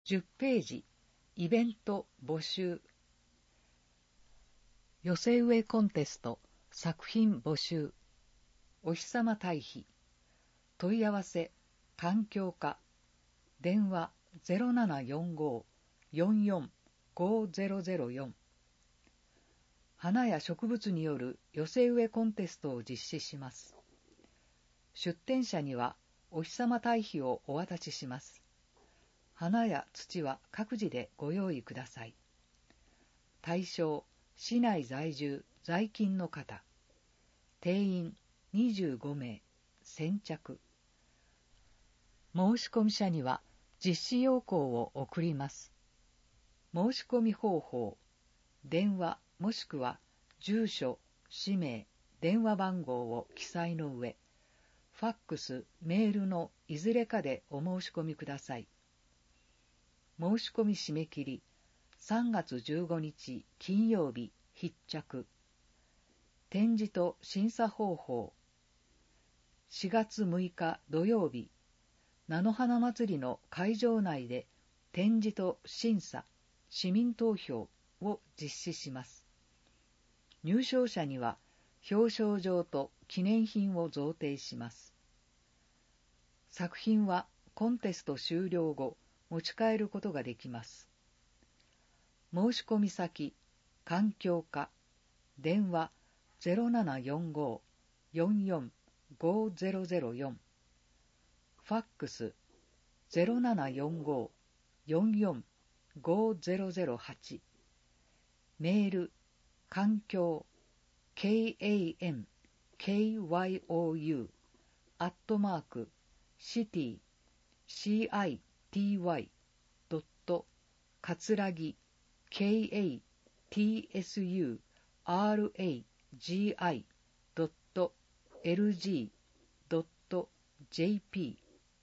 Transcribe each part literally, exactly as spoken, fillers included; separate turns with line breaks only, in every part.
じゅっページ、イベント募集。寄せ植えコンテスト、作品募集。お日様対比。問い合わせ、環境課。電話 ゼロななよんご よんよん ごゼロゼロよん。花や植物による寄せ植えコンテストを実施します。出展者にはお日様対比をお渡しします。花や土は各自でご用意ください。対象、市内在住、在勤の方。定員にじゅうごめい、先着。申込者には実施要項を送ります。申し込み方法、電話もしくは住所、氏名、電話番号を記載の上、ファックス、メールのいずれかでお申し込みください。申し込み締め切り、さんがつじゅうごにち金曜日必着。展示と審査方法、しがつむいか土曜日、菜の花祭りの会場内で展示と審査、市民投票を実施します。入賞者には表彰状と記念品を贈呈します。作品はコンテスト終了後、持ち帰ることができます。申し込み先、環境課、電話 ゼロななよんご よんよん ごゼロゼロよん、ファックス ゼロななよんご よんよん ごゼロゼロはち、メール、環境、ケーエーエムケーワイオーユー アットマーク、シティ、シーアイティーワイ ドット、かつらぎ、ケーエーティーエスユーアールエージーアイ ドット、エルジー ドット、ジェーピ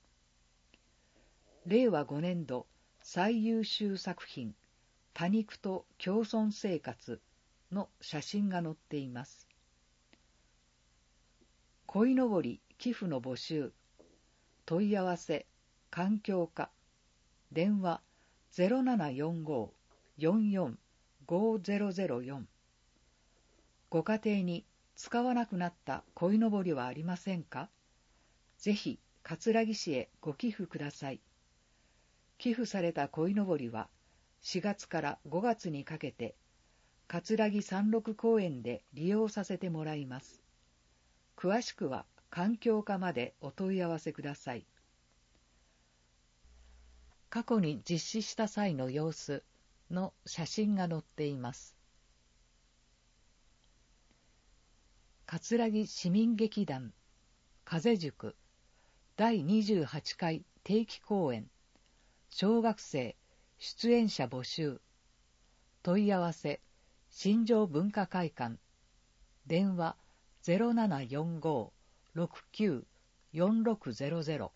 ー。れいわごねんど最優秀作品、多肉と共存生活の写真が載っています。鯉のぼり寄付の募集。問い合わせ、環境課。電話 ゼロななよんご よんよん ごゼロゼロよん。ご家庭に使わなくなった鯉のぼりはありませんか？ぜひ葛城市へご寄付ください。寄付された鯉のぼりはしがつからごがつにかけて葛城山麓公園で利用させてもらいます。詳しくは環境課までお問い合わせください。過去に実施した際の様子の写真が載っています。葛城市民劇団風塾だいにじゅうはちかい定期公演、小学生出演者募集。問い合わせ、新庄文化会館。電話 ゼロななよんご ろくきゅう よんろくゼロゼロ。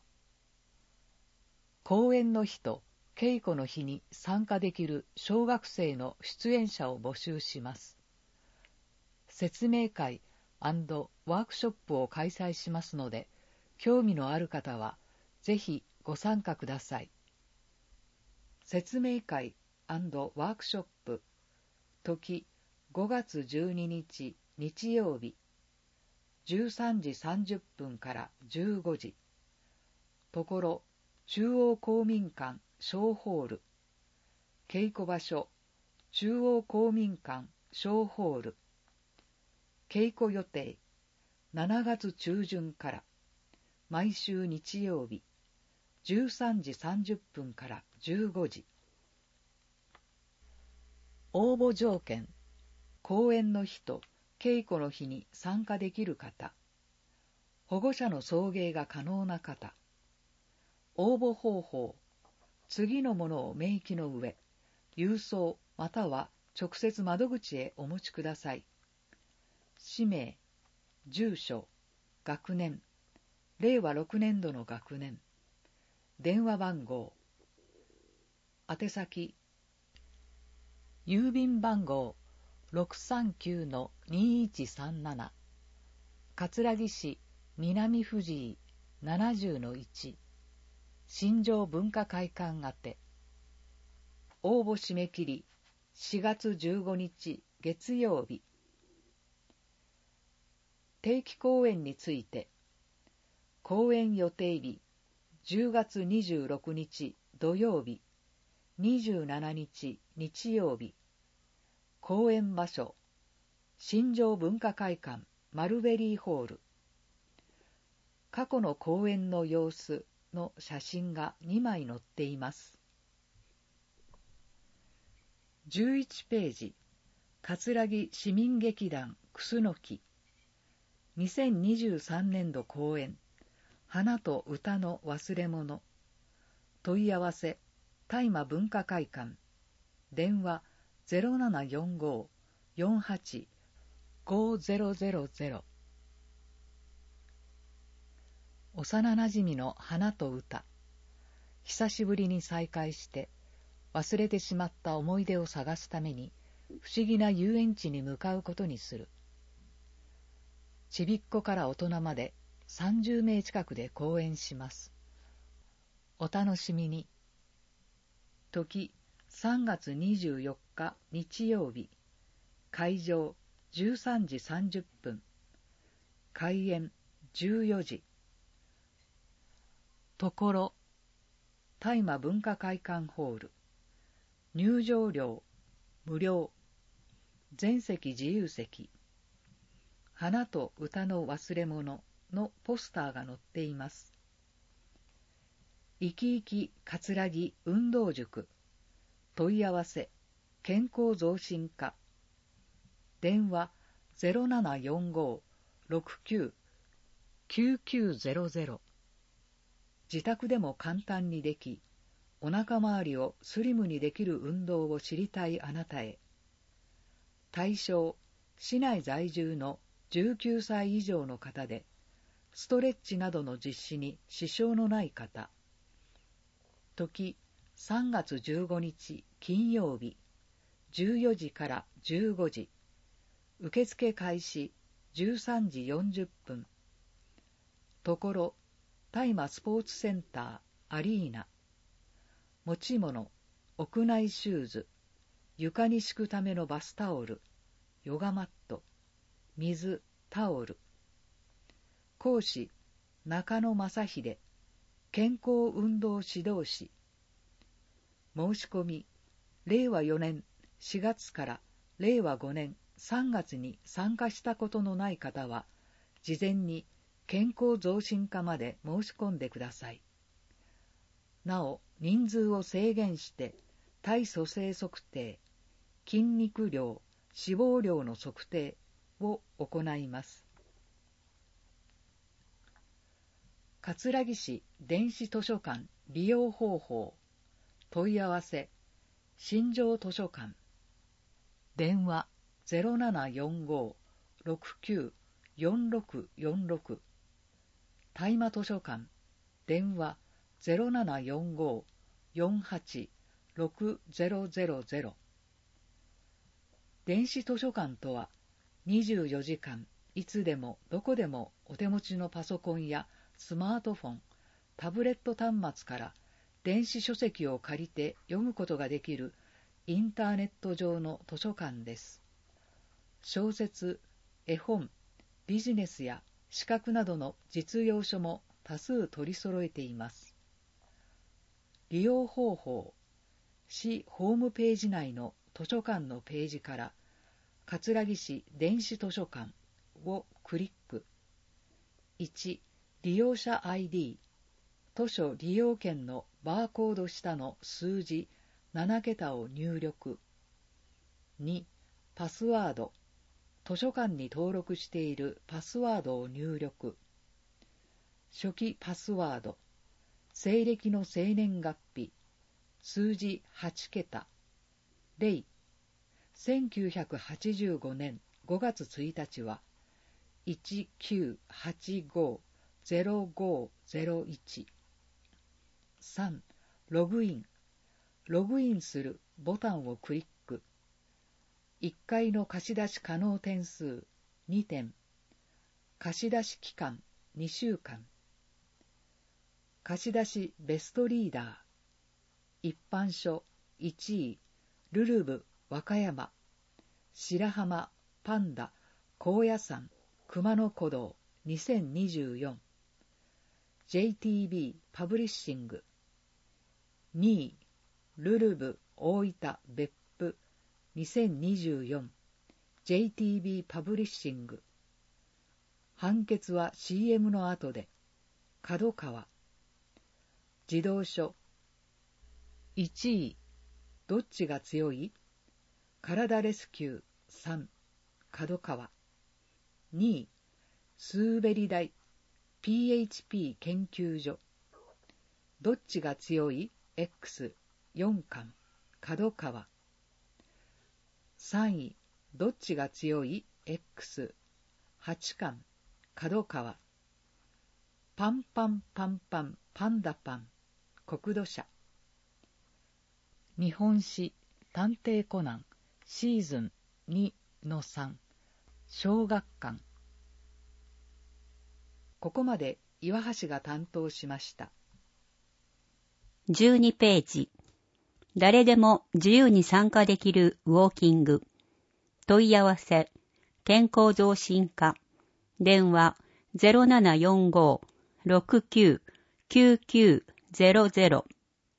公演の日と稽古の日に参加できる小学生の出演者を募集します。説明会&ワークショップを開催しますので、興味のある方はぜひご参加ください。説明会&ワークショップ、時ごがつじゅうににち日曜日、じゅうさんじさんじゅっぷんからじゅうごじ、ところ中央公民館小ホール、稽古場所中央公民館小ホール、稽古予定しちがつちゅうじゅんから毎週日曜日じゅうさんじさんじゅっぷんからじゅうごじ。応募条件、公演の日と稽古の日に参加できる方、保護者の送迎が可能な方。応募方法、次のものを明記の上、郵送または直接窓口へお持ちください。氏名、住所、学年、れいわろくねんどの学年、電話番号、宛先、郵便番号 ろくさんきゅうのにいちさんなな、葛城市南藤井 ななじゅうのいち、新庄文化会館宛て。 応募締め切りしがつじゅうごにち月曜日。定期公演について、公演予定日じゅうがつにじゅうろくにち土曜日、にじゅうしちにち日曜日。公演場所、新庄文化会館マルベリーホール。過去の公演の様子の写真がにまい載っています。じゅういちページ、葛城市民劇団クスノキ。にせんにじゅうさんねんど公演、花と歌の忘れ物。問い合わせ、大麻文化会館。電話 ゼロななよんご よんはち ごゼロゼロゼロ。幼なじみの花と歌。久しぶりに再会して忘れてしまった思い出を探すために不思議な遊園地に向かうことにする。ちびっこから大人までさんじゅうめい近くで公演します。お楽しみに。時さんがつにじゅうよっか日曜日。会場じゅうさんじさんじゅっぷん。開演じゅうよじ。ところ、大麻文化会館ホール。入場料無料。全席自由席。花と歌の忘れ物のポスターが載っています。いきいき葛城運動塾。問い合わせ、健康増進課。電話 ゼロななよんご ろくきゅう きゅうきゅうゼロゼロ。自宅でも簡単にでき、お腹周りをスリムにできる運動を知りたいあなたへ。対象、市内在住のじゅうきゅうさい以上の方で、ストレッチなどの実施に支障のない方。時、さんがつじゅうごにち金曜日、じゅうよじからじゅうごじ。受付開始じゅうさんじよんじゅっぷん。ところ、大麻スポーツセンターアリーナ。持ち物、屋内シューズ、床に敷くためのバスタオル、ヨガマット、水、タオル。講師、中野正秀、健康運動指導士。申し込み、れいわよねんしがつかられいわごねんさんがつに参加したことのない方は、事前に健康増進課まで申し込んでください。なお、人数を制限して、体組成測定、筋肉量、脂肪量の測定を行います。葛城市電子図書館利用方法。問い合わせ、新庄図書館。電話 ゼロななよんご ろくきゅう よんろくよんろく。大麻図書館。電話 ゼロななよんご よんはち ろくゼロゼロゼロ。電子図書館とは、にじゅうよじかんいつでもどこでもお手持ちのパソコンやスマートフォン、タブレット端末から電子書籍を借りて読むことができるインターネット上の図書館です。小説、絵本、ビジネスや資格などの実用書も多数取り揃えています。利用方法、市ホームページ内の図書館のページから葛城市電子図書館をクリック。いち、利用者 アイディー、図書利用券のバーコード下の数字ななけたを入力。に、パスワード、図書館に登録しているパスワードを入力。初期パスワード、西暦の生年月日、数字はちけた、れい、せんきゅうひゃくはちじゅうごねんごがつついたちはいちきゅうはちご ゼロごゼロいち。さん、ログイン。ログインするボタンをクリック。いっかいの貸し出し可能点数にてん。貸し出し期間にしゅうかん。貸し出しベストリーダー。一般書いちい、ルルブ和歌山、白浜パンダ高野山熊野古道にせんにじゅうよん、ジェイティービー パブリッシング。にい、ルルブ大分別府にせんにじゅうよん、ジェイティービー パブリッシング。判決は シーエム の後で。角川。児童書。いちい、どっちが強い？体レスキューさん、角川。にい、スーベリ台 ピーエイチピー 研究所。どっちが強い？ エックスよん 巻、角川。さんい、どっちが強い？ エックスはち 巻、角川。パンパンパンパンパンダパン、国土社。日本史探偵コナンシーズン にのさん、小学館。ここまで岩橋が担当しました。
じゅうにページ。誰でも自由に参加できるウォーキング。問い合わせ、健康増進課。電話 ゼロななよんご ろくきゅう きゅうきゅうゼロゼロ。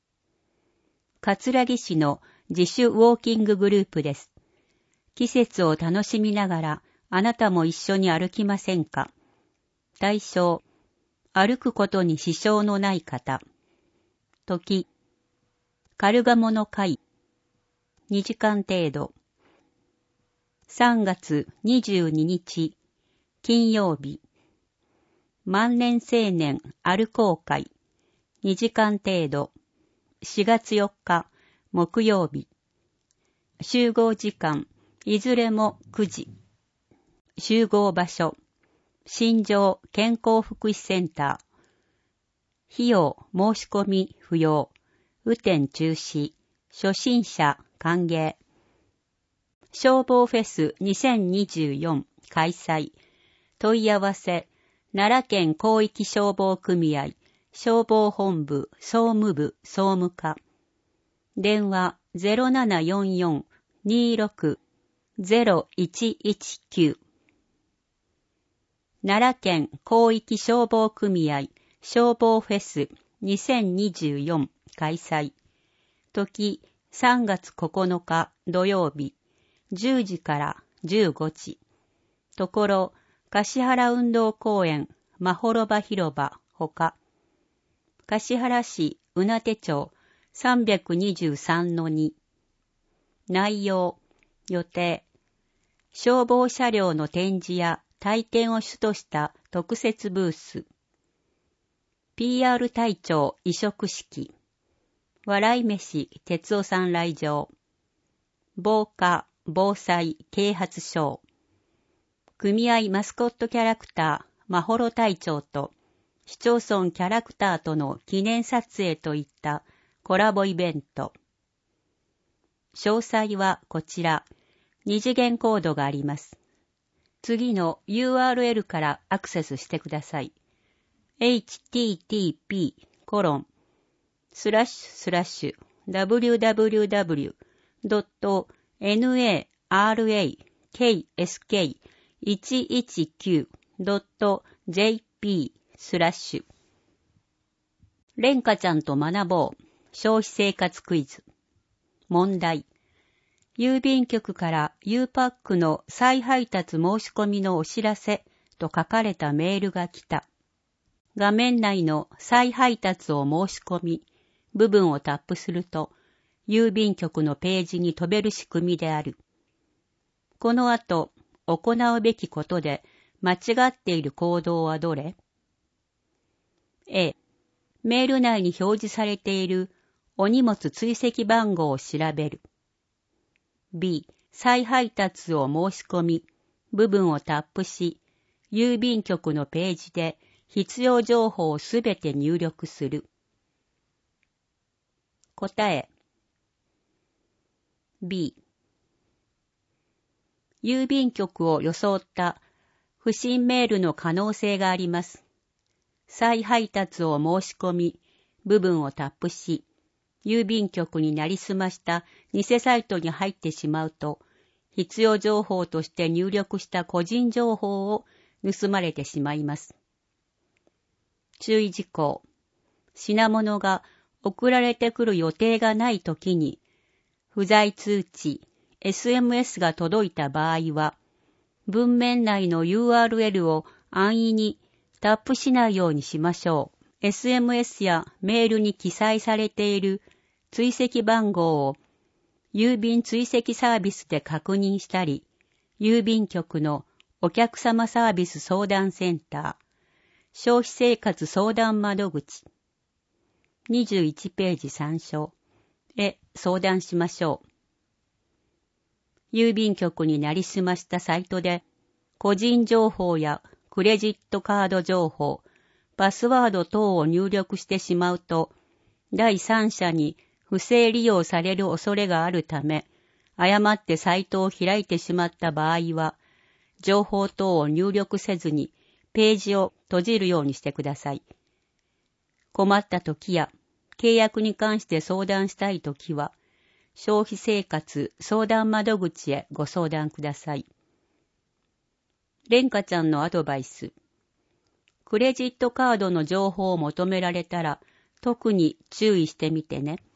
桂木市の自主ウォーキンググループです。季節を楽しみながらあなたも一緒に歩きませんか？対象、歩くことに支障のない方。時、カルガモの会。にじかん程度。さんがつにじゅうににち、金曜日。万年青年歩こう会。にじかん程度。しがつよっか、木曜日。集合時間、いずれもくじ。集合場所、新庄健康福祉センター。費用申し込み不要。雨天中止。初心者歓迎。消防フェスにせんにじゅうよん開催。問い合わせ、奈良県広域消防組合、消防本部総務部総務課。電話 ゼロななよんよん にろく ゼロいちいちきゅう。奈良県広域消防組合消防フェスにせんにじゅうよん開催。時さんがつここのか土曜日、じゅうじからじゅうごじ。ところ、橿原運動公園まほろば広場ほか。橿原市宇名手町 さんびゃくにじゅうさんのに。内容、予定。消防車両の展示や体験を主とした特設ブース。ピーアール 隊長委嘱式。笑い飯哲夫さん来場。防火、防災、啓発ショー。組合マスコットキャラクター、まほろ隊長と、市町村キャラクターとの記念撮影といったコラボイベント。詳細はこちら、二次元コードがあります。次の ユーアールエル からアクセスしてください。エイチティーティーピー コロンスラッシュスラッシュ ダブリューダブリューダブリュー ドット ナラクいちいちきゅう ドット ジェーピー スラッシュ。レンカちゃんと学ぼう消費生活クイズ。問題。郵便局から U パックの再配達申し込みのお知らせと書かれたメールが来た。画面内の再配達を申し込み部分をタップすると郵便局のページに飛べる仕組みである。この後行うべきことで間違っている行動はどれ？ A、メール内に表示されているお荷物追跡番号を調べる。B、再配達を申し込み、部分をタップし、郵便局のページで必要情報をすべて入力する。答え。B、郵便局を装った不審メールの可能性があります。再配達を申し込み、部分をタップし、 郵便局になりすました偽サイトに入ってしまうと、必要情報として入力した個人情報を盗まれてしまいます。注意事項。品物が送られてくる予定がないときに、不在通知、エスエムエス が届いた場合は、文面内の ユーアールエル を安易にタップしないようにしましょう。エスエムエス やメールに記載されている追跡番号を郵便追跡サービスで確認したり、郵便局のお客様サービス相談センター、消費生活相談窓口、にじゅういちページ参照へ相談しましょう。郵便局になりすましたサイトで、個人情報やクレジットカード情報、パスワード等を入力してしまうと、第三者に不正利用される恐れがあるため、誤ってサイトを開いてしまった場合は、情報等を入力せずにページを閉じるようにしてください。困った時や契約に関して相談したい時は、消費生活相談窓口へご相談ください。レンカちゃんのアドバイス。クレジットカードの情報を求められたら、特に注意してみてね。